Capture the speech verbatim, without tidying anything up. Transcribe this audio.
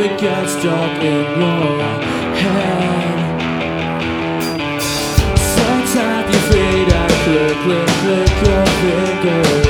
it gets stuck in your head. Set up your feet and click, click, click your fingers.